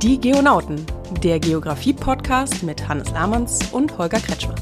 Die Geonauten, der Geografie-Podcast mit Hannes Lamanns und Holger Kretschmer.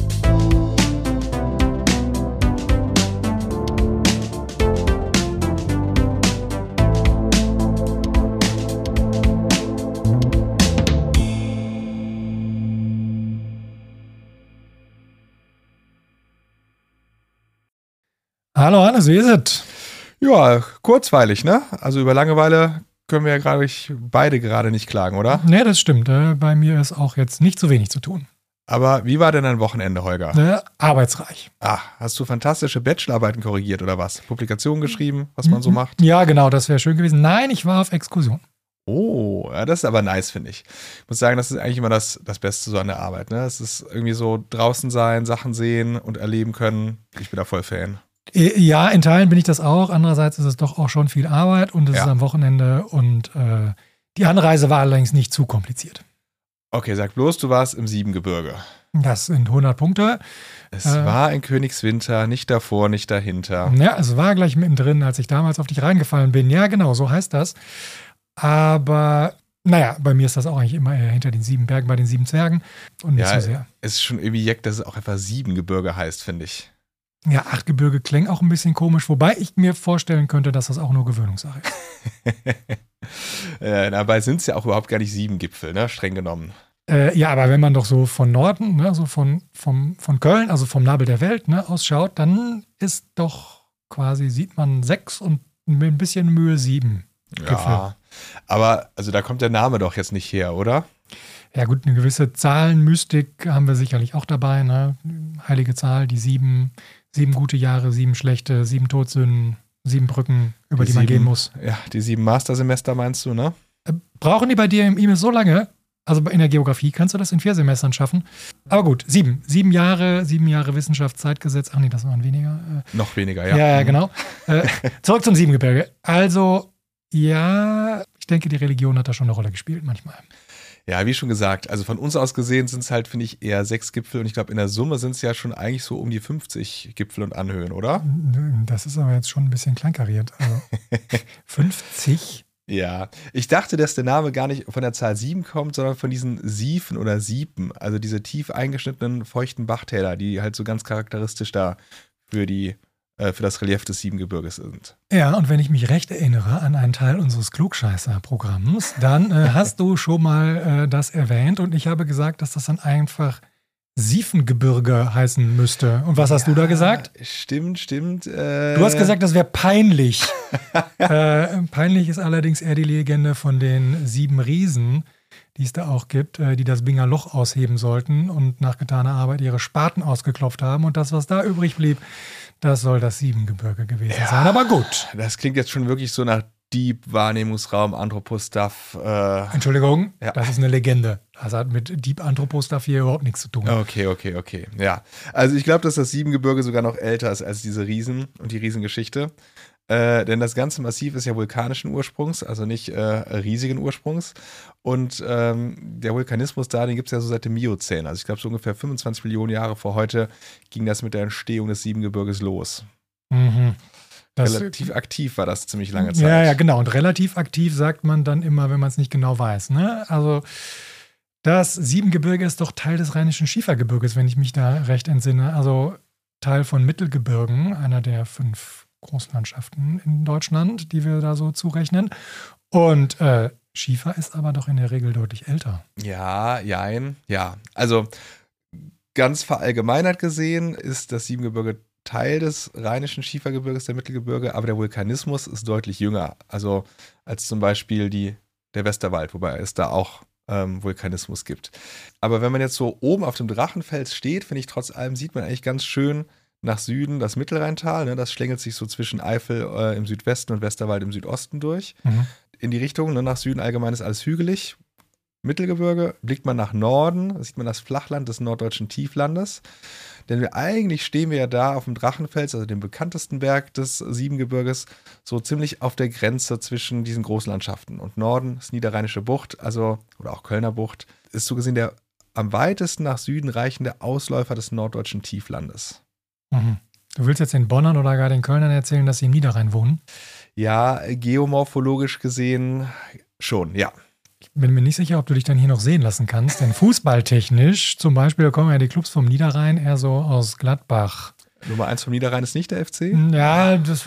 Hallo Hannes, wie ist es? Ja, kurzweilig, ne? Also über Langeweile können wir ja beide gerade nicht klagen, oder? Ne, das stimmt. Bei mir ist auch jetzt nicht so wenig zu tun. Aber wie war denn dein Wochenende, Holger? Arbeitsreich. Ach, hast du fantastische Bachelorarbeiten korrigiert oder was? Publikationen geschrieben, was man so macht? Ja, genau, das wäre schön gewesen. Nein, ich war auf Exkursion. Oh, ja, das ist aber nice, finde ich. Ich muss sagen, das ist eigentlich immer das Beste so an der Arbeit, ne? Es ist irgendwie so draußen sein, Sachen sehen und erleben können. Ich bin da voll Fan. Ja, in Teilen bin ich das auch. Andererseits ist es doch auch schon viel Arbeit und es ist am Wochenende und die Anreise war allerdings nicht zu kompliziert. Okay, sag bloß, du warst im Siebengebirge. Das sind 100 Punkte. Es war ein Königswinter, nicht davor, nicht dahinter. Ja, es war gleich mittendrin, als ich damals auf dich reingefallen bin. Ja, genau, so heißt das. Aber naja, bei mir ist das auch eigentlich immer hinter den 7 Bergen bei den 7 Zwergen und nicht so sehr. Es ist schon irgendwie jeck, dass es auch einfach Siebengebirge heißt, finde ich. Ja, 8 Gebirge klingt auch ein bisschen komisch, wobei ich mir vorstellen könnte, dass das auch nur Gewöhnungssache ist. Dabei sind es ja auch überhaupt gar nicht 7 Gipfel, ne? Streng genommen. Ja, aber wenn man doch so von Norden, ne, so von Köln, also vom Nabel der Welt, ne, ausschaut, dann ist doch quasi, sieht man 6 und mit ein bisschen Mühe 7 Gipfel. Ja, aber also da kommt der Name doch jetzt nicht her, oder? Ja gut, eine gewisse Zahlenmystik haben wir sicherlich auch dabei, ne? Heilige Zahl, die 7 gute Jahre, 7 schlechte, 7 Todsünden, 7 Brücken, über die man gehen muss. Ja, die 7 Mastersemester meinst du, ne? Brauchen die bei dir im E-Mail so lange? Also in der Geografie kannst du das in 4 Semestern schaffen. Aber gut, 7 Jahre Wissenschaftszeitgesetz. Ach nee, das waren weniger. Noch weniger, ja. Ja, genau. Zurück zum Siebengebirge. Also, ja, ich denke, die Religion hat da schon eine Rolle gespielt manchmal. Ja, wie schon gesagt, also von uns aus gesehen sind es halt, finde ich, eher 6 Gipfel und ich glaube, in der Summe sind es ja schon eigentlich so um die 50 Gipfel und Anhöhen, oder? Das ist aber jetzt schon ein bisschen kleinkariert. Also 50? Ja, ich dachte, dass der Name gar nicht von der Zahl 7 kommt, sondern von diesen Siefen oder Siepen, also diese tief eingeschnittenen, feuchten Bachtäler, die halt so ganz charakteristisch da für das Relief des Siebengebirges sind. Ja, und wenn ich mich recht erinnere an einen Teil unseres Klugscheißer-Programms, dann hast du schon mal das erwähnt und ich habe gesagt, dass das dann einfach Siefengebirge heißen müsste. Und was hast du da gesagt? Stimmt. Du hast gesagt, das wäre peinlich. Peinlich ist allerdings eher die Legende von den 7 Riesen, die es da auch gibt, die das Binger Loch ausheben sollten und nach getaner Arbeit ihre Spaten ausgeklopft haben. Und das, was da übrig blieb, das soll das Siebengebirge gewesen sein. Aber gut. Das klingt jetzt schon wirklich so nach Deep Wahrnehmungsraum, Anthropostuff. Entschuldigung, das ist eine Legende. Das hat mit Deep Anthropostuff hier überhaupt nichts zu tun. Okay. Ja, also ich glaube, dass das Siebengebirge sogar noch älter ist als diese Riesen und die Riesengeschichte. Denn das ganze Massiv ist ja vulkanischen Ursprungs, also nicht riesigen Ursprungs. Und der Vulkanismus da, den gibt es ja so seit dem Miozän. Also ich glaube, so ungefähr 25 Millionen Jahre vor heute ging das mit der Entstehung des Siebengebirges los. Mhm. Relativ aktiv war das ziemlich lange Zeit. Ja, genau. Und relativ aktiv sagt man dann immer, wenn man es nicht genau weiß. Ne? Also das Siebengebirge ist doch Teil des Rheinischen Schiefergebirges, wenn ich mich da recht entsinne. Also Teil von Mittelgebirgen, einer der 5 Großlandschaften in Deutschland, die wir da so zurechnen. Und Schiefer ist aber doch in der Regel deutlich älter. Ja. Also ganz verallgemeinert gesehen ist das Siebengebirge Teil des Rheinischen Schiefergebirges, der Mittelgebirge, aber der Vulkanismus ist deutlich jünger. Also als zum Beispiel der Westerwald, wobei es da auch Vulkanismus gibt. Aber wenn man jetzt so oben auf dem Drachenfels steht, finde ich, trotz allem sieht man eigentlich ganz schön nach Süden das Mittelrheintal. Ne? Das schlängelt sich so zwischen Eifel im Südwesten und Westerwald im Südosten durch. Mhm. In die Richtung, ne? Nach Süden allgemein ist alles hügelig. Mittelgebirge, blickt man nach Norden, da sieht man das Flachland des norddeutschen Tieflandes. Denn eigentlich stehen wir ja da auf dem Drachenfels, also dem bekanntesten Berg des Siebengebirges, so ziemlich auf der Grenze zwischen diesen Großlandschaften. Und Norden ist Niederrheinische Bucht, oder auch Kölner Bucht, ist so gesehen der am weitesten nach Süden reichende Ausläufer des norddeutschen Tieflandes. Mhm. Du willst jetzt den Bonnern oder gar den Kölnern erzählen, dass sie im Niederrhein wohnen? Ja, geomorphologisch gesehen schon, ja. Ich bin mir nicht sicher, ob du dich dann hier noch sehen lassen kannst, denn fußballtechnisch zum Beispiel, da kommen ja die Clubs vom Niederrhein eher so aus Gladbach. Nummer 1 vom Niederrhein ist nicht der FC? Ja, das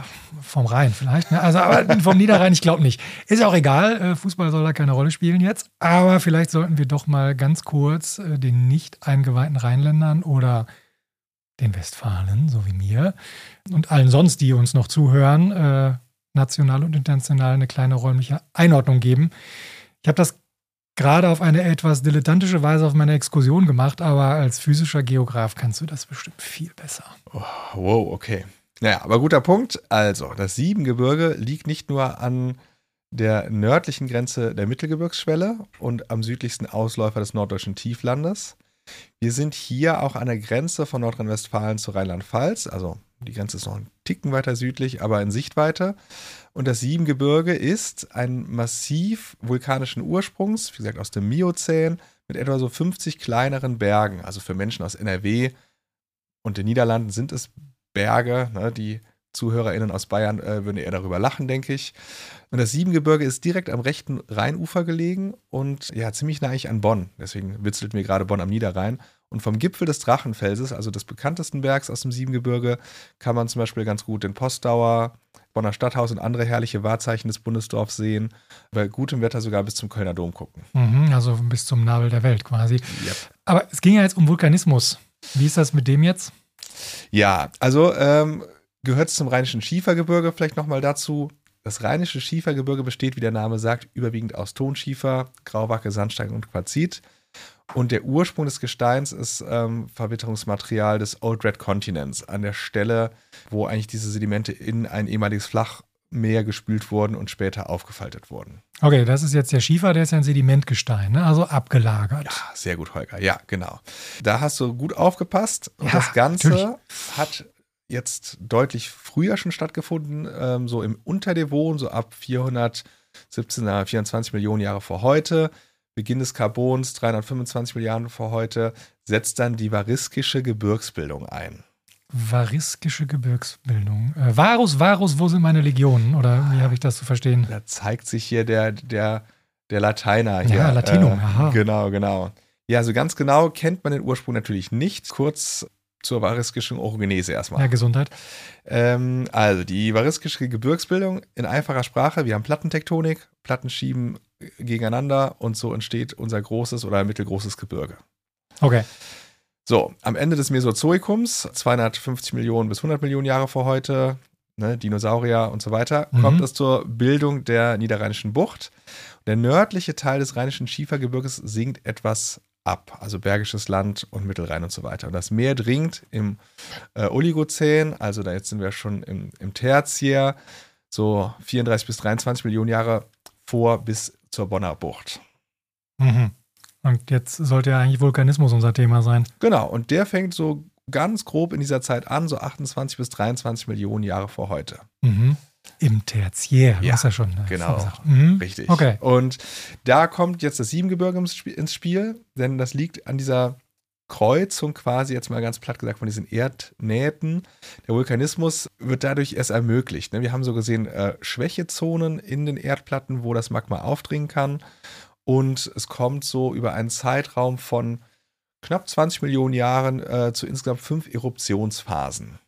vom Rhein vielleicht. Ne? Also, aber vom Niederrhein, ich glaube nicht. Ist ja auch egal, Fußball soll da keine Rolle spielen jetzt. Aber vielleicht sollten wir doch mal ganz kurz den nicht eingeweihten Rheinländern oder den Westfalen, so wie mir, und allen sonst, die uns noch zuhören, national und international eine kleine räumliche Einordnung geben. Ich habe das gerade auf eine etwas dilettantische Weise auf meiner Exkursion gemacht, aber als physischer Geograf kannst du das bestimmt viel besser. Oh, wow, okay. Naja, aber guter Punkt. Also, das Siebengebirge liegt nicht nur an der nördlichen Grenze der Mittelgebirgsschwelle und am südlichsten Ausläufer des norddeutschen Tieflandes. Wir sind hier auch an der Grenze von Nordrhein-Westfalen zu Rheinland-Pfalz. Also die Grenze ist noch einen Ticken weiter südlich, aber in Sichtweite. Und das Siebengebirge ist ein Massiv vulkanischen Ursprungs, wie gesagt aus dem Miozän, mit etwa so 50 kleineren Bergen. Also für Menschen aus NRW und den Niederlanden sind es Berge, ne, die ZuhörerInnen aus Bayern würden eher darüber lachen, denke ich. Und das Siebengebirge ist direkt am rechten Rheinufer gelegen und ja, ziemlich nah eigentlich an Bonn. Deswegen witzelt mir gerade Bonn am Niederrhein. Und vom Gipfel des Drachenfelses, also des bekanntesten Bergs aus dem Siebengebirge, kann man zum Beispiel ganz gut den Postauer, Bonner Stadthaus und andere herrliche Wahrzeichen des Bundesdorfs sehen. Bei gutem Wetter sogar bis zum Kölner Dom gucken. Also bis zum Nabel der Welt quasi. Yep. Aber es ging ja jetzt um Vulkanismus. Wie ist das mit dem jetzt? Ja, also gehört es zum Rheinischen Schiefergebirge vielleicht nochmal dazu. Das Rheinische Schiefergebirge besteht, wie der Name sagt, überwiegend aus Tonschiefer, Grauwacke, Sandstein und Quarzit. Und der Ursprung des Gesteins ist Verwitterungsmaterial des Old Red Continents, an der Stelle, wo eigentlich diese Sedimente in ein ehemaliges Flachmeer gespült wurden und später aufgefaltet wurden. Okay, das ist jetzt der Schiefer, der ist ja ein Sedimentgestein, ne? Also abgelagert. Ja, sehr gut, Holger. Ja, genau. Da hast du gut aufgepasst. Und ja, das Ganze natürlich. hat jetzt deutlich früher schon stattgefunden, so im Unterdevon, so ab 424 Millionen Jahre vor heute. Beginn des Karbons, 325 Milliarden vor heute, setzt dann die variskische Gebirgsbildung ein. Variskische Gebirgsbildung. Varus, wo sind meine Legionen? Oder wie habe ich das zu verstehen? Da zeigt sich hier der Lateiner. Hier. Ja, Latinum, aha. Genau. Ja, so ganz genau kennt man den Ursprung natürlich nicht. Kurz zur variskischen Orogenese erstmal. Ja, Gesundheit. Also die variskische Gebirgsbildung in einfacher Sprache. Wir haben Plattentektonik, Platten schieben gegeneinander und so entsteht unser großes oder mittelgroßes Gebirge. Okay. So, am Ende des Mesozoikums, 250 Millionen bis 100 Millionen Jahre vor heute, ne, Dinosaurier und so weiter, kommt es zur Bildung der Niederrheinischen Bucht. Der nördliche Teil des Rheinischen Schiefergebirges sinkt etwas ab, also Bergisches Land und Mittelrhein und so weiter. Und das Meer dringt im Oligozän, also da jetzt sind wir schon im Tertiär, so 34 bis 23 Millionen Jahre vor bis zur Bonner Bucht. Und jetzt sollte ja eigentlich Vulkanismus unser Thema sein. Genau, und der fängt so ganz grob in dieser Zeit an, so 28 bis 23 Millionen Jahre vor heute. Im Tertiär, ja, hast ja schon genau, richtig. Okay. Und da kommt jetzt das Siebengebirge ins Spiel, denn das liegt an dieser Kreuzung quasi, jetzt mal ganz platt gesagt, von diesen Erdnähten. Der Vulkanismus wird dadurch erst ermöglicht. Wir haben so gesehen Schwächezonen in den Erdplatten, wo das Magma aufdringen kann. Und es kommt so über einen Zeitraum von knapp 20 Millionen Jahren zu insgesamt 5 Eruptionsphasen.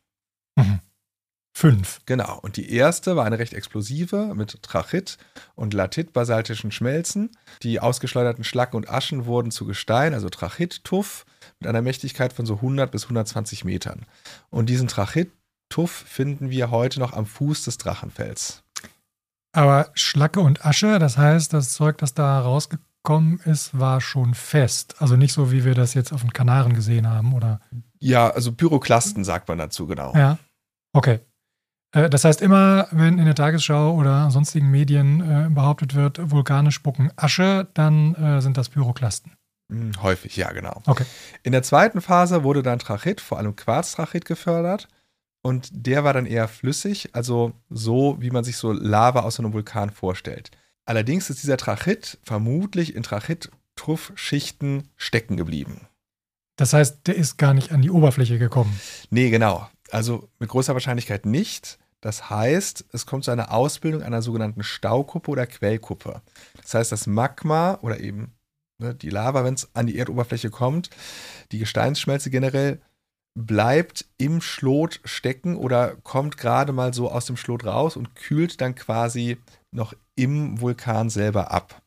5. Genau. Und die erste war eine recht explosive mit Trachit und Latit-basaltischen Schmelzen. Die ausgeschleuderten Schlacken und Aschen wurden zu Gestein, also Trachit-Tuff, mit einer Mächtigkeit von so 100 bis 120 Metern. Und diesen Trachit-Tuff finden wir heute noch am Fuß des Drachenfells. Aber Schlacke und Asche, das heißt, das Zeug, das da rausgekommen ist, war schon fest. Also nicht so, wie wir das jetzt auf den Kanaren gesehen haben, oder? Ja, also Pyroklasten sagt man dazu, genau. Ja, okay. Das heißt, immer, wenn in der Tagesschau oder sonstigen Medien behauptet wird, Vulkane spucken Asche, dann sind das Pyroklasten. Häufig, ja, genau. Okay. In der zweiten Phase wurde dann Trachit, vor allem Quarztrachit, gefördert. Und der war dann eher flüssig, also so, wie man sich so Lava aus einem Vulkan vorstellt. Allerdings ist dieser Trachit vermutlich in Trachit-Tuff-Schichten stecken geblieben. Das heißt, der ist gar nicht an die Oberfläche gekommen. Nee, genau. Also mit großer Wahrscheinlichkeit nicht. Das heißt, es kommt zu einer Ausbildung einer sogenannten Staukuppe oder Quellkuppe. Das heißt, das Magma oder eben die Lava, wenn es an die Erdoberfläche kommt, die Gesteinsschmelze generell, bleibt im Schlot stecken oder kommt gerade mal so aus dem Schlot raus und kühlt dann quasi noch im Vulkan selber ab.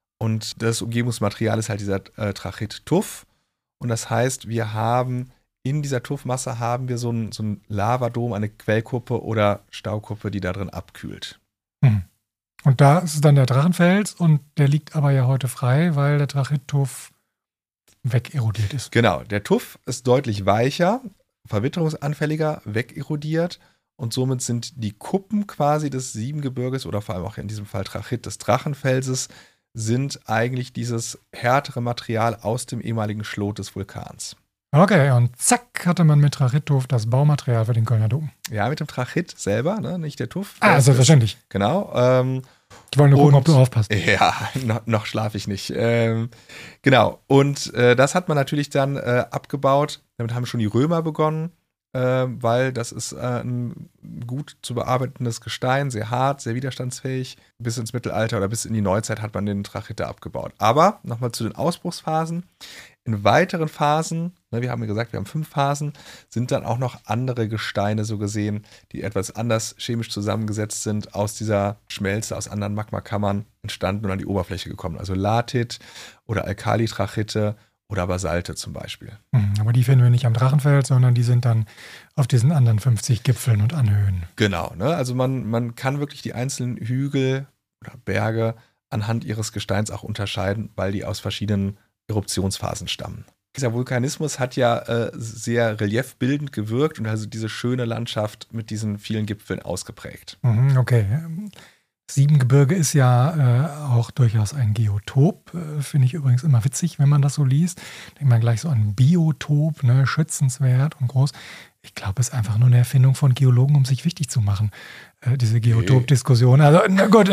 Und das Umgebungsmaterial ist halt dieser Trachyt-Tuff. Und das heißt, wir haben in dieser Tuffmasse haben wir so einen Lavadom, eine Quellkuppe oder Staukuppe, die da drin abkühlt. Mhm. Und da ist dann der Drachenfels und der liegt aber ja heute frei, weil der Trachyt-Tuff wegerodiert ist. Genau, der Tuff ist deutlich weicher, verwitterungsanfälliger, wegerodiert und somit sind die Kuppen quasi des Siebengebirges oder vor allem auch in diesem Fall Trachyt des Drachenfelses sind eigentlich dieses härtere Material aus dem ehemaligen Schlot des Vulkans. Okay, und zack, hatte man mit Trachyt-Tuff das Baumaterial für den Kölner Dom. Ja, mit dem Trachyt selber, ne? Nicht der Tuff. Selbstverständlich. Genau. Ich wollte nur gucken, ob du aufpasst. Ja, noch schlafe ich nicht. Genau. Und das hat man natürlich dann abgebaut. Damit haben schon die Römer begonnen, weil das ist ein gut zu bearbeitendes Gestein, sehr hart, sehr widerstandsfähig. Bis ins Mittelalter oder bis in die Neuzeit hat man den Trachyt da abgebaut. Aber nochmal zu den Ausbruchsphasen. In weiteren Phasen, wir haben ja gesagt, wir haben 5 Phasen, sind dann auch noch andere Gesteine so gesehen, die etwas anders chemisch zusammengesetzt sind, aus dieser Schmelze, aus anderen Magmakammern entstanden und an die Oberfläche gekommen. Also Latit oder Alkalitrachite oder Basalte zum Beispiel. Aber die finden wir nicht am Drachenfels, sondern die sind dann auf diesen anderen 50 Gipfeln und Anhöhen. Genau, also man kann wirklich die einzelnen Hügel oder Berge anhand ihres Gesteins auch unterscheiden, weil die aus verschiedenen Eruptionsphasen stammen. Dieser Vulkanismus hat ja sehr reliefbildend gewirkt und also diese schöne Landschaft mit diesen vielen Gipfeln ausgeprägt. Okay. Siebengebirge ist ja auch durchaus ein Geotop. Finde ich übrigens immer witzig, wenn man das so liest. Denkt man gleich so an Biotop, ne, schützenswert und groß. Ich glaube, es ist einfach nur eine Erfindung von Geologen, um sich wichtig zu machen, diese Geotop-Diskussion. Also, na gut,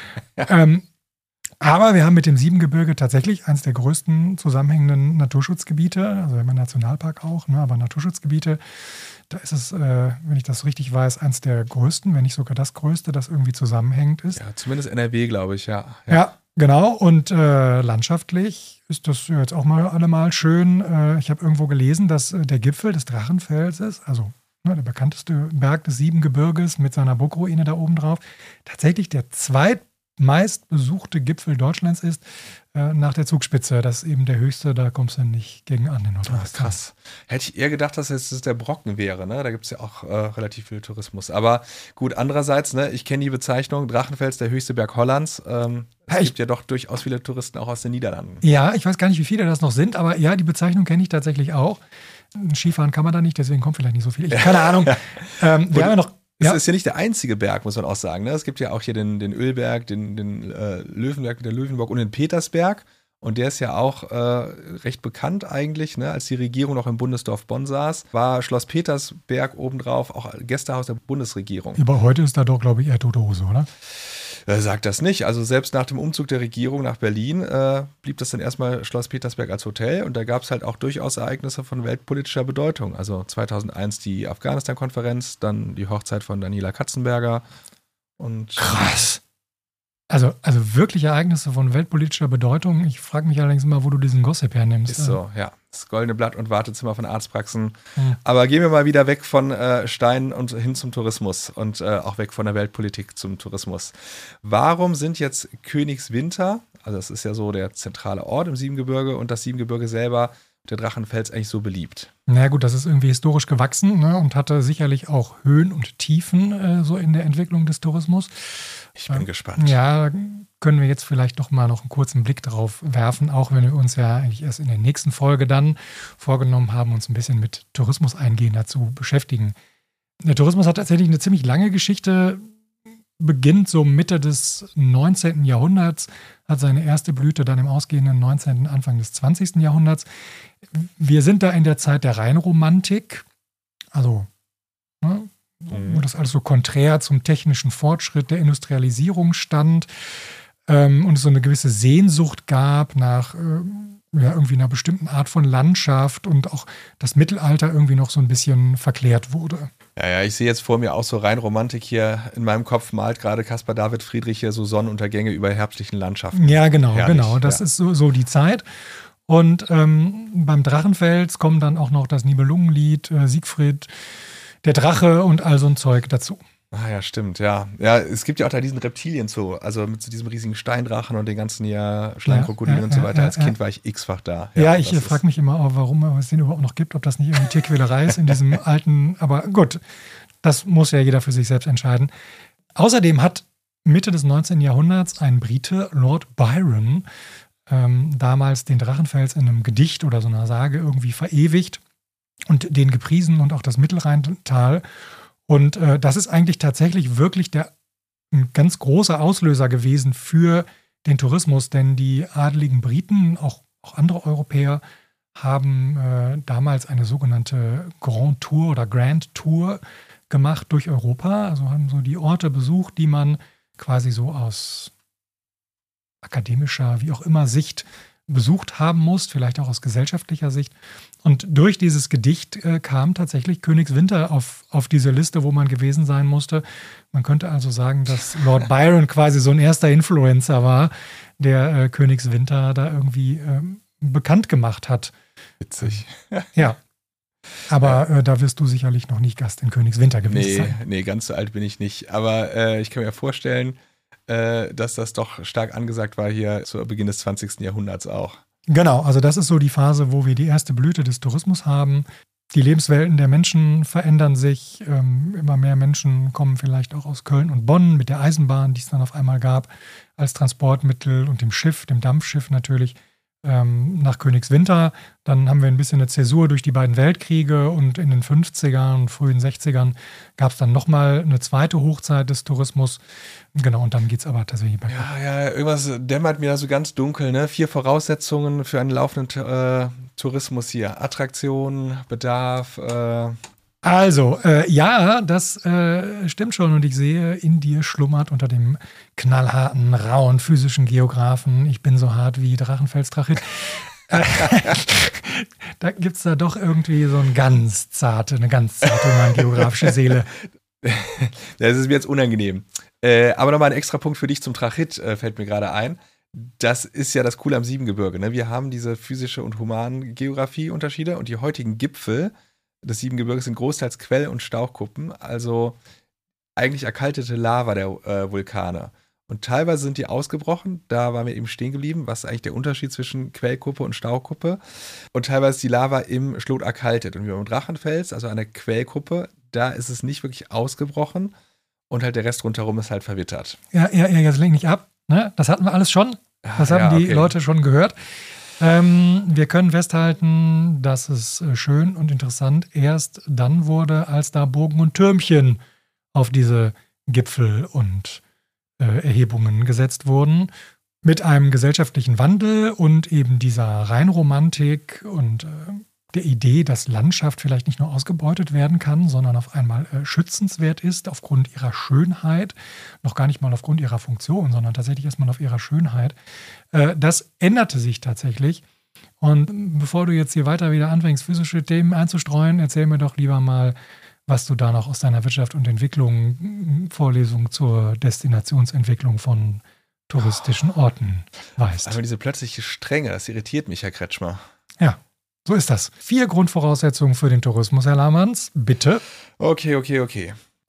aber wir haben mit dem Siebengebirge tatsächlich eines der größten zusammenhängenden Naturschutzgebiete, also wir haben einen Nationalpark auch, ne, aber Naturschutzgebiete, da ist es, wenn ich das richtig weiß, eines der größten, wenn nicht sogar das größte, das irgendwie zusammenhängend ist. Ja, zumindest NRW, glaube ich, ja. Ja, genau. Und landschaftlich ist das jetzt auch mal allemal schön. Ich habe irgendwo gelesen, dass der Gipfel des Drachenfelses, also der bekannteste Berg des Siebengebirges mit seiner Burgruine da oben drauf, tatsächlich der zweitmeist besuchte Gipfel Deutschlands ist, nach der Zugspitze. Das ist eben der höchste, da kommst du nicht gegen an in Nordrhein-Westfalen. Krass. Hätte ich eher gedacht, dass es der Brocken wäre, ne? Da gibt es ja auch relativ viel Tourismus. Aber gut, andererseits, ne, ich kenne die Bezeichnung, Drachenfels, der höchste Berg Hollands. Es gibt ja doch durchaus viele Touristen auch aus den Niederlanden. Ja, ich weiß gar nicht, wie viele das noch sind, aber ja, die Bezeichnung kenne ich tatsächlich auch. Skifahren kann man da nicht, deswegen kommt vielleicht nicht so viel. Keine Ahnung. Wir haben ja noch. Es ist ja nicht der einzige Berg, muss man auch sagen. Ne? Es gibt ja auch hier den Ölberg, den Löwenberg mit der Löwenburg und den Petersberg. Und der ist ja auch recht bekannt eigentlich. Ne? Als die Regierung noch im Bundesdorf Bonn saß, war Schloss Petersberg obendrauf auch Gästehaus der Bundesregierung. Aber heute ist da doch, glaube ich, eher tote Hose, oder? Sagt das nicht. Also selbst nach dem Umzug der Regierung nach Berlin blieb das dann erstmal Schloss Petersberg als Hotel und da gab es halt auch durchaus Ereignisse von weltpolitischer Bedeutung. Also 2001 die Afghanistan-Konferenz, dann die Hochzeit von Daniela Katzenberger und krass. Also wirkliche Ereignisse von weltpolitischer Bedeutung. Ich frage mich allerdings immer, wo du diesen Gossip hernimmst. Ist so, ja. Das Goldene Blatt und Wartezimmer von Arztpraxen. Ja. Aber gehen wir mal wieder weg von Steinen und hin zum Tourismus und auch weg von der Weltpolitik zum Tourismus. Warum sind jetzt Königswinter, also das ist ja so der zentrale Ort im Siebengebirge und das Siebengebirge selber, der Drachenfels, eigentlich so beliebt? Na gut, das ist irgendwie historisch gewachsen, ne, und hatte sicherlich auch Höhen und Tiefen so in der Entwicklung des Tourismus. Ich bin gespannt. Ja, können wir jetzt vielleicht doch mal noch einen kurzen Blick drauf werfen, auch wenn wir uns ja eigentlich erst in der nächsten Folge dann vorgenommen haben, uns ein bisschen mit Tourismus eingehender zu beschäftigen. Der Tourismus hat tatsächlich eine ziemlich lange Geschichte, beginnt so Mitte des 19. Jahrhunderts, hat seine erste Blüte dann im ausgehenden 19., Anfang des 20. Jahrhunderts. Wir sind da in der Zeit der Rheinromantik, also wo das alles so konträr zum technischen Fortschritt der Industrialisierung stand und es so eine gewisse Sehnsucht gab nach irgendwie einer bestimmten Art von Landschaft und auch das Mittelalter irgendwie noch so ein bisschen verklärt wurde. Ja, ich sehe jetzt vor mir auch so rein Romantik hier. In meinem Kopf malt gerade Caspar David Friedrich hier so Sonnenuntergänge über herbstlichen Landschaften. Ja, genau. Das ja. ist so die Zeit. Und beim Drachenfels kommen dann auch noch das Nibelungenlied, Siegfried, der Drache und all so ein Zeug dazu. Ah ja, stimmt, ja. Ja, es gibt ja auch da diesen Reptilien-Zoo, also mit so diesem riesigen Steindrachen und den ganzen Schlangenkrokodilen und so weiter. Als Kind war ich x-fach da. Ja, ich frage mich immer auch, warum es den überhaupt noch gibt, ob das nicht irgendwie Tierquälerei ist in diesem alten, aber gut, das muss ja jeder für sich selbst entscheiden. Außerdem hat Mitte des 19. Jahrhunderts ein Brite, Lord Byron, damals den Drachenfels in einem Gedicht oder so einer Sage irgendwie verewigt und den gepriesen und auch das Mittelrheintal. Und das ist eigentlich tatsächlich wirklich ein ganz großer Auslöser gewesen für den Tourismus, denn die adeligen Briten, auch andere Europäer, haben damals eine sogenannte Grand Tour oder Grand Tour gemacht durch Europa. Also haben so die Orte besucht, die man quasi so aus akademischer, wie auch immer, Sicht besucht haben muss, vielleicht auch aus gesellschaftlicher Sicht. Und durch dieses Gedicht kam tatsächlich Königswinter auf diese Liste, wo man gewesen sein musste. Man könnte also sagen, dass Lord Byron quasi so ein erster Influencer war, der Königswinter da irgendwie bekannt gemacht hat. Witzig. Ja. Aber da wirst du sicherlich noch nicht Gast in Königswinter gewesen sein. Nee, ganz so alt bin ich nicht. Aber ich kann mir ja vorstellen, dass das doch stark angesagt war hier zu Beginn des 20. Jahrhunderts auch. Genau, also das ist so die Phase, wo wir die erste Blüte des Tourismus haben. Die Lebenswelten der Menschen verändern sich. Immer mehr Menschen kommen vielleicht auch aus Köln und Bonn mit der Eisenbahn, die es dann auf einmal gab, als Transportmittel und dem Schiff, dem Dampfschiff natürlich, nach Königswinter. Dann haben wir ein bisschen eine Zäsur durch die beiden Weltkriege und in den 50ern und frühen 60ern gab es dann nochmal eine zweite Hochzeit des Tourismus. Genau, und dann geht es aber tatsächlich bergab. Ja, irgendwas dämmert mir da so ganz dunkel, ne? 4 Voraussetzungen für einen laufenden Tourismus hier. Attraktion, Bedarf, Also, ja, das stimmt schon und ich sehe, in dir schlummert unter dem knallharten, rauen, physischen Geografen, ich bin so hart wie Drachenfels-Drachit. Da gibt es da doch irgendwie so eine ganz zarte geografische Seele. Das ist mir jetzt unangenehm. Aber nochmal ein extra Punkt für dich zum Trachit, fällt mir gerade ein. Das ist ja das Coole am Siebengebirge. Ne? Wir haben diese physische und humanen Geografie-Unterschiede und die heutigen Gipfel des Siebengebirges sind großteils Quell- und Stauchkuppen, also eigentlich erkaltete Lava der Vulkane. Und teilweise sind die ausgebrochen, da waren wir eben stehen geblieben, was ist eigentlich der Unterschied zwischen Quellkuppe und Stauchkuppe. Und teilweise ist die Lava im Schlot erkaltet. Und wie beim Drachenfels, also an der Quellkuppe, da ist es nicht wirklich ausgebrochen und halt der Rest rundherum ist halt verwittert. Ja, jetzt lenk nicht ab. Ne? Das hatten wir alles schon. Das haben die Leute schon gehört. Wir können festhalten, dass es schön und interessant erst dann wurde, als da Burgen und Türmchen auf diese Gipfel und Erhebungen gesetzt wurden. Mit einem gesellschaftlichen Wandel und eben dieser Rheinromantik und der Idee, dass Landschaft vielleicht nicht nur ausgebeutet werden kann, sondern auf einmal schützenswert ist aufgrund ihrer Schönheit, noch gar nicht mal aufgrund ihrer Funktion, sondern tatsächlich erstmal auf ihrer Schönheit. Das änderte sich tatsächlich. Und bevor du jetzt hier weiter wieder anfängst, physische Themen einzustreuen, erzähl mir doch lieber mal, was du da noch aus deiner Wirtschaft und Entwicklung, Vorlesung zur Destinationsentwicklung von touristischen Orten weißt. Aber diese plötzliche Strenge, das irritiert mich, Herr Kretschmer. Ja. So ist das. 4 Grundvoraussetzungen für den Tourismus, Herr Lahmanns. Bitte. Okay.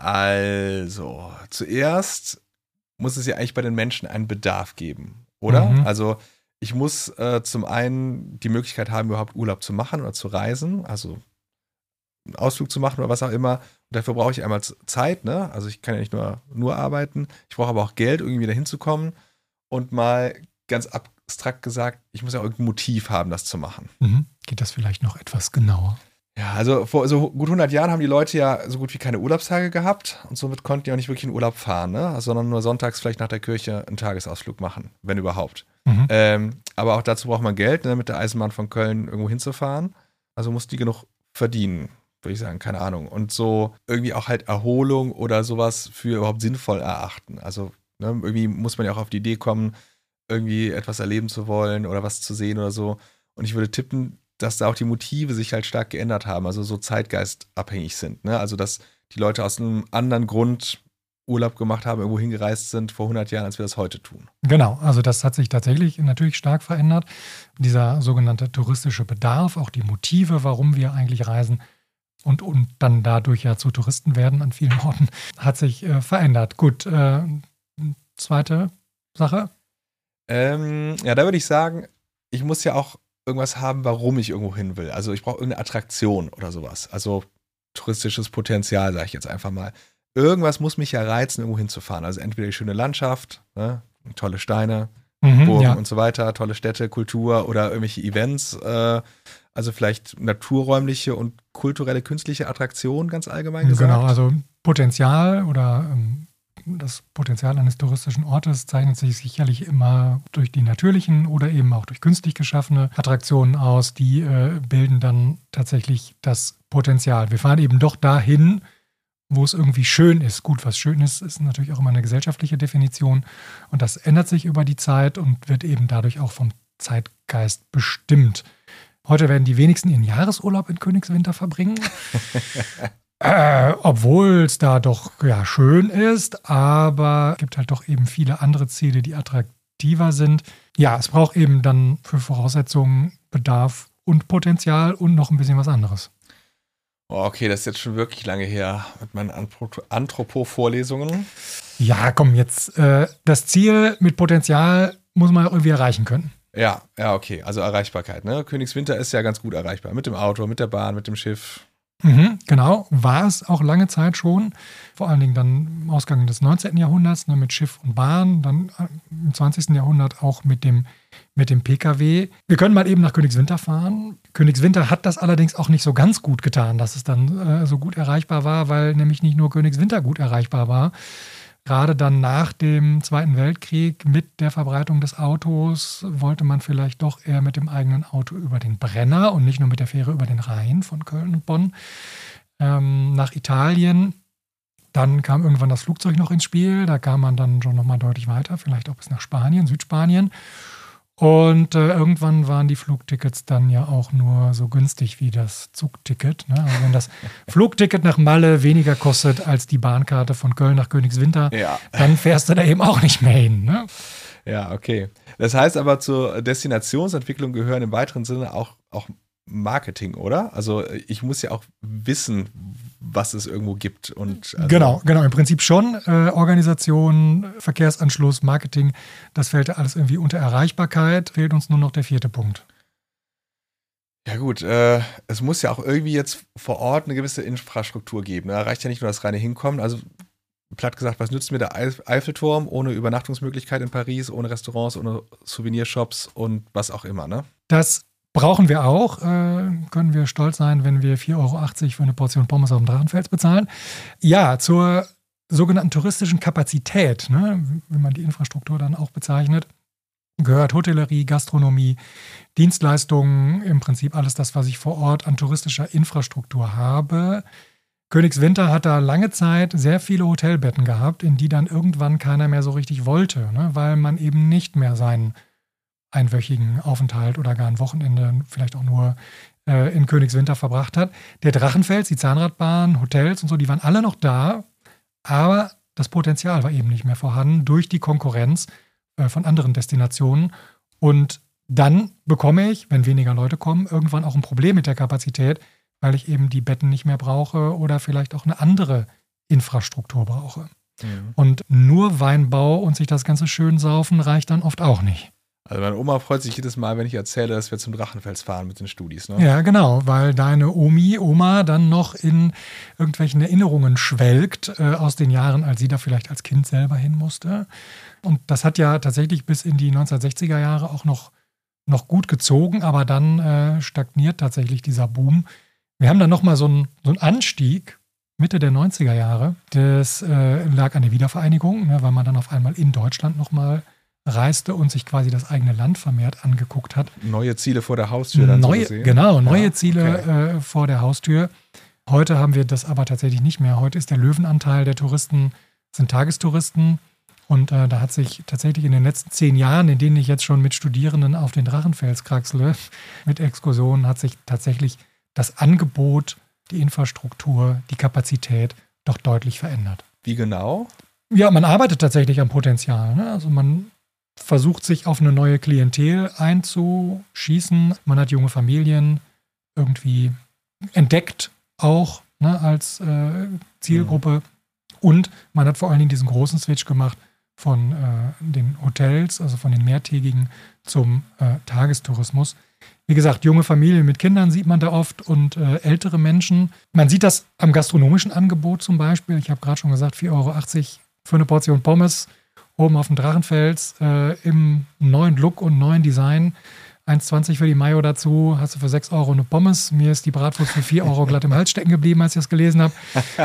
Also, zuerst muss es ja eigentlich bei den Menschen einen Bedarf geben, oder? Mhm. Also, ich muss zum einen die Möglichkeit haben, überhaupt Urlaub zu machen oder zu reisen, also einen Ausflug zu machen oder was auch immer. Und dafür brauche ich einmal Zeit, ne? Also, ich kann ja nicht nur arbeiten. Ich brauche aber auch Geld, irgendwie dahin zu kommen und mal ganz abstrakt gesagt, ich muss ja irgendein Motiv haben, das zu machen. Mhm. Geht das vielleicht noch etwas genauer? Ja, also vor so gut 100 Jahren haben die Leute ja so gut wie keine Urlaubstage gehabt und somit konnten die auch nicht wirklich in Urlaub fahren, ne? Sondern nur sonntags vielleicht nach der Kirche einen Tagesausflug machen, wenn überhaupt. Mhm. Aber auch dazu braucht man Geld, ne, mit der Eisenbahn von Köln irgendwo hinzufahren. Also muss die genug verdienen, würde ich sagen, keine Ahnung. Und so irgendwie auch halt Erholung oder sowas für überhaupt sinnvoll erachten. Also ne, irgendwie muss man ja auch auf die Idee kommen, irgendwie etwas erleben zu wollen oder was zu sehen oder so. Und ich würde tippen, dass da auch die Motive sich halt stark geändert haben, also so zeitgeistabhängig sind. Ne? Also dass die Leute aus einem anderen Grund Urlaub gemacht haben, irgendwo hingereist sind vor 100 Jahren, als wir das heute tun. Genau, also das hat sich tatsächlich natürlich stark verändert. Dieser sogenannte touristische Bedarf, auch die Motive, warum wir eigentlich reisen und dann dadurch ja zu Touristen werden an vielen Orten, hat sich verändert. Gut, zweite Sache. Da würde ich sagen, ich muss ja auch irgendwas haben, warum ich irgendwo hin will. Also ich brauche irgendeine Attraktion oder sowas. Also touristisches Potenzial, sage ich jetzt einfach mal. Irgendwas muss mich ja reizen, irgendwo hinzufahren. Also entweder die schöne Landschaft, ne, tolle Steine, Burgen und so weiter, tolle Städte, Kultur oder irgendwelche Events. Also vielleicht naturräumliche und kulturelle, künstliche Attraktionen, ganz allgemein gesagt. Genau, also Potenzial oder das Potenzial eines touristischen Ortes zeichnet sich sicherlich immer durch die natürlichen oder eben auch durch künstlich geschaffene Attraktionen aus. Die bilden dann tatsächlich das Potenzial. Wir fahren eben doch dahin, wo es irgendwie schön ist. Gut, was schön ist, ist natürlich auch immer eine gesellschaftliche Definition. Und das ändert sich über die Zeit und wird eben dadurch auch vom Zeitgeist bestimmt. Heute werden die wenigsten ihren Jahresurlaub in Königswinter verbringen. Obwohl es da doch ja schön ist, aber es gibt halt doch eben viele andere Ziele, die attraktiver sind. Ja, es braucht eben dann für Voraussetzungen Bedarf und Potenzial und noch ein bisschen was anderes. Oh, okay, das ist jetzt schon wirklich lange her mit meinen Anthropo-Vorlesungen. Ja, komm, jetzt das Ziel mit Potenzial muss man irgendwie erreichen können. Ja, okay, also Erreichbarkeit. Ne? Königswinter ist ja ganz gut erreichbar. Mit dem Auto, mit der Bahn, mit dem Schiff. Genau, war es auch lange Zeit schon. Vor allen Dingen dann im Ausgang des 19. Jahrhunderts mit Schiff und Bahn, dann im 20. Jahrhundert auch mit dem Pkw. Wir können mal eben nach Königswinter fahren. Königswinter hat das allerdings auch nicht so ganz gut getan, dass es dann so gut erreichbar war, weil nämlich nicht nur Königswinter gut erreichbar war. Gerade dann nach dem Zweiten Weltkrieg mit der Verbreitung des Autos wollte man vielleicht doch eher mit dem eigenen Auto über den Brenner und nicht nur mit der Fähre über den Rhein von Köln und Bonn nach Italien. Dann kam irgendwann das Flugzeug noch ins Spiel. Da kam man dann schon nochmal deutlich weiter, vielleicht auch bis nach Spanien, Südspanien. Und irgendwann waren die Flugtickets dann ja auch nur so günstig wie das Zugticket. Ne? Also wenn das Flugticket nach Malle weniger kostet als die Bahnkarte von Köln nach Königswinter, dann fährst du da eben auch nicht mehr hin. Ne? Ja, okay. Das heißt aber, zur Destinationsentwicklung gehören im weiteren Sinne auch Marketing, oder? Also ich muss ja auch wissen, was es irgendwo gibt. Und also Genau, im Prinzip schon. Organisation, Verkehrsanschluss, Marketing, das fällt alles irgendwie unter Erreichbarkeit. Fehlt uns nur noch der 4. Punkt. Ja gut, es muss ja auch irgendwie jetzt vor Ort eine gewisse Infrastruktur geben. Da reicht ja nicht nur das reine Hinkommen. Also platt gesagt, was nützt mir der Eiffelturm ohne Übernachtungsmöglichkeit in Paris, ohne Restaurants, ohne Souvenirshops und was auch immer, ne? Das brauchen wir auch. Können wir stolz sein, wenn wir 4,80 € für eine Portion Pommes auf dem Drachenfels bezahlen. Ja, zur sogenannten touristischen Kapazität, ne, wie man die Infrastruktur dann auch bezeichnet, gehört Hotellerie, Gastronomie, Dienstleistungen, im Prinzip alles das, was ich vor Ort an touristischer Infrastruktur habe. Königswinter hat da lange Zeit sehr viele Hotelbetten gehabt, in die dann irgendwann keiner mehr so richtig wollte, ne, weil man eben nicht mehr seinen einwöchigen Aufenthalt oder gar ein Wochenende vielleicht auch nur in Königswinter verbracht hat. Der Drachenfels, die Zahnradbahn, Hotels und so, die waren alle noch da, aber das Potenzial war eben nicht mehr vorhanden durch die Konkurrenz von anderen Destinationen. Und dann bekomme ich, wenn weniger Leute kommen, irgendwann auch ein Problem mit der Kapazität, weil ich eben die Betten nicht mehr brauche oder vielleicht auch eine andere Infrastruktur brauche. Mhm. Und nur Weinbau und sich das Ganze schön saufen reicht dann oft auch nicht. Also meine Oma freut sich jedes Mal, wenn ich erzähle, dass wir zum Drachenfels fahren mit den Studis, ne? Ja, genau, weil deine Oma dann noch in irgendwelchen Erinnerungen schwelgt aus den Jahren, als sie da vielleicht als Kind selber hin musste. Und das hat ja tatsächlich bis in die 1960er Jahre auch noch gut gezogen, aber dann stagniert tatsächlich dieser Boom. Wir haben dann nochmal so einen Anstieg Mitte der 90er Jahre. Das lag an der Wiedervereinigung, ne, weil man dann auf einmal in Deutschland nochmal reiste und sich quasi das eigene Land vermehrt angeguckt hat. Neue Ziele vor der Haustür dann neue so gesehen. Genau, neue Ziele vor der Haustür. Heute haben wir das aber tatsächlich nicht mehr. Heute ist der Löwenanteil der Touristen, sind Tagestouristen. Und da hat sich tatsächlich in den letzten 10 Jahren, in denen ich jetzt schon mit Studierenden auf den Drachenfels kraxle, mit Exkursionen, hat sich tatsächlich das Angebot, die Infrastruktur, die Kapazität doch deutlich verändert. Wie genau? Ja, man arbeitet tatsächlich am Potenzial. Ne? Also man versucht sich auf eine neue Klientel einzuschießen. Man hat junge Familien irgendwie entdeckt auch, ne, als Zielgruppe. Und man hat vor allen Dingen diesen großen Switch gemacht von den Hotels, also von den mehrtägigen zum Tagestourismus. Wie gesagt, junge Familien mit Kindern sieht man da oft und ältere Menschen. Man sieht das am gastronomischen Angebot zum Beispiel. Ich habe gerade schon gesagt, 4,80 Euro für eine Portion Pommes oben auf dem Drachenfels im neuen Look und neuen Design. 1,20 für die Mayo dazu, hast du für 6 Euro eine Pommes. Mir ist die Bratwurst für 4 Euro glatt im Hals stecken geblieben, als ich das gelesen habe.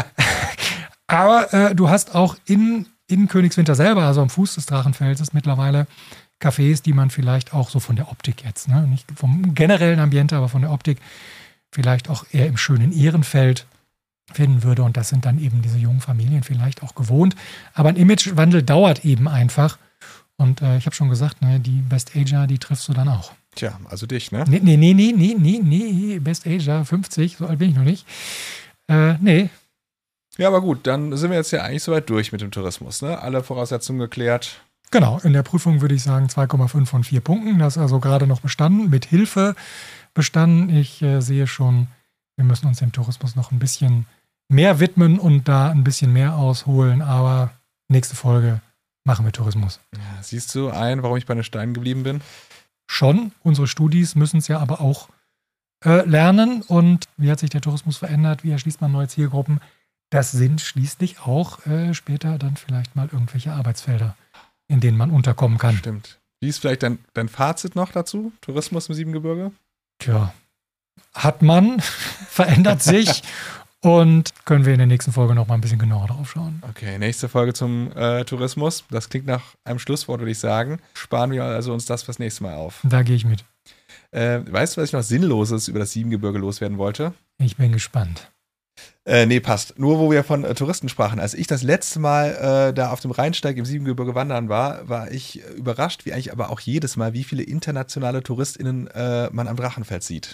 Aber du hast auch in Königswinter selber, also am Fuß des Drachenfelses, mittlerweile Cafés, die man vielleicht auch so von der Optik jetzt, ne? Nicht vom generellen Ambiente, aber von der Optik vielleicht auch eher im schönen Ehrenfeld finden würde. Und das sind dann eben diese jungen Familien vielleicht auch gewohnt. Aber ein Imagewandel dauert eben einfach. Und ich habe schon gesagt, ne, die Best Ager, die triffst du dann auch. Tja, also dich, ne? Nee, Best Ager, 50, so alt bin ich noch nicht. Nee. Ja, aber gut, dann sind wir jetzt ja eigentlich soweit durch mit dem Tourismus, ne? Alle Voraussetzungen geklärt. Genau, in der Prüfung würde ich sagen 2,5 von 4 Punkten. Das ist also gerade noch bestanden, mit Hilfe bestanden. Ich sehe schon, wir müssen uns dem Tourismus noch ein bisschen mehr widmen und da ein bisschen mehr ausholen. Aber nächste Folge machen wir Tourismus. Ja, siehst du ein, warum ich bei den Steinen geblieben bin? Schon, unsere Studis müssen es ja aber auch lernen. Und wie hat sich der Tourismus verändert? Wie erschließt man neue Zielgruppen? Das sind schließlich auch später dann vielleicht mal irgendwelche Arbeitsfelder, in denen man unterkommen kann. Stimmt. Wie ist vielleicht dein Fazit noch dazu? Tourismus im Siebengebirge? Tja, hat man, verändert sich und können wir in der nächsten Folge noch mal ein bisschen genauer drauf schauen. Okay, nächste Folge zum Tourismus. Das klingt nach einem Schlusswort, würde ich sagen. Sparen wir also uns das fürs nächste Mal auf. Da gehe ich mit. Weißt du, was ich noch Sinnloses über das Siebengebirge loswerden wollte? Ich bin gespannt. Nee, passt. Nur wo wir von Touristen sprachen. Als ich das letzte Mal da auf dem Rheinsteig im Siebengebirge wandern war ich überrascht, wie eigentlich aber auch jedes Mal, wie viele internationale TouristInnen man am Drachenfels sieht.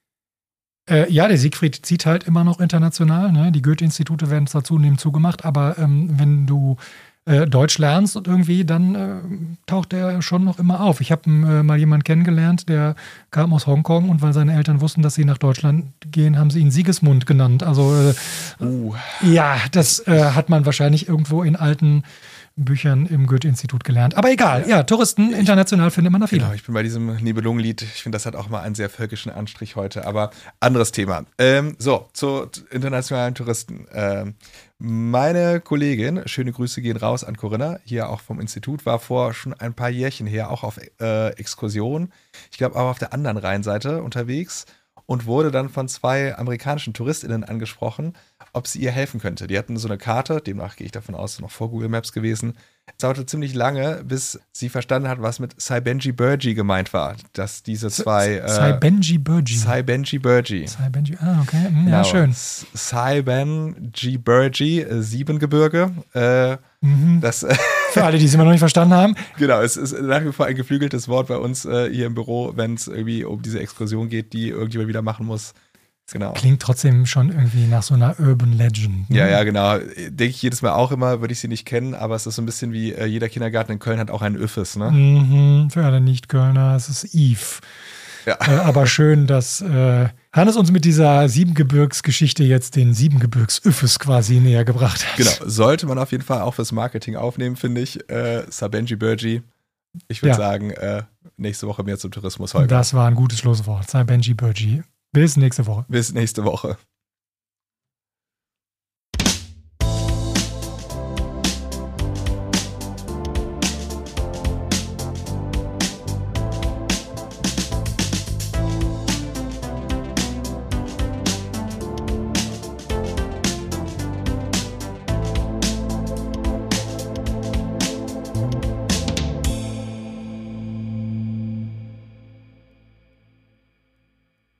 Ja, der Siegfried zieht halt immer noch international. Ne? Die Goethe-Institute werden zwar zunehmend zugemacht, aber wenn du Deutsch lernst und irgendwie, dann taucht der schon noch immer auf. Ich habe mal jemanden kennengelernt, der kam aus Hongkong und weil seine Eltern wussten, dass sie nach Deutschland gehen, haben sie ihn Sigismund genannt. Also ja, das hat man wahrscheinlich irgendwo in alten Büchern im Goethe-Institut gelernt. Aber egal, ja, Touristen international findet man da viele. Genau, ich bin bei diesem Nibelungenlied. Ich finde, das hat auch mal einen sehr völkischen Anstrich heute, aber anderes Thema. So, zu internationalen Touristen. Meine Kollegin, schöne Grüße gehen raus an Corinna, hier auch vom Institut, war vor schon ein paar Jährchen her auch auf Exkursion. Ich glaube aber auf der anderen Rheinseite unterwegs und wurde dann von 2 amerikanischen TouristInnen angesprochen, ob sie ihr helfen könnte. Die hatten so eine Karte, demnach gehe ich davon aus, noch vor Google Maps gewesen. Es dauerte ziemlich lange, bis sie verstanden hat, was mit Saibenji Burji gemeint war. Dass diese 2... Saibenji Burji. Saibenji Burji. Saibenji, okay. Ja, genau. Schön. Saibenji Burji, Siebengebirge. Das... Für alle, die es immer noch nicht verstanden haben. Genau, es ist nach wie vor ein geflügeltes Wort bei uns hier im Büro, wenn es irgendwie um diese Exkursion geht, die irgendjemand wieder machen muss. Genau. Klingt trotzdem schon irgendwie nach so einer Urban Legend. Ne? Ja, genau. Denke ich jedes Mal auch immer, würde ich sie nicht kennen, aber es ist so ein bisschen wie jeder Kindergarten in Köln hat auch einen Öffes, ne? Für alle Nicht-Kölner, es ist Eve. Ja. Aber schön, dass Hannes uns mit dieser Siebengebirgsgeschichte jetzt den Siebengebirgs-Öffes quasi näher gebracht hat. Genau, sollte man auf jeden Fall auch fürs Marketing aufnehmen, finde ich. Saibenji Burji. Ich würde sagen, nächste Woche mehr zum Tourismus heute. Das war ein gutes Schlusswort. Saibenji Burji. Bis nächste Woche. Bis nächste Woche.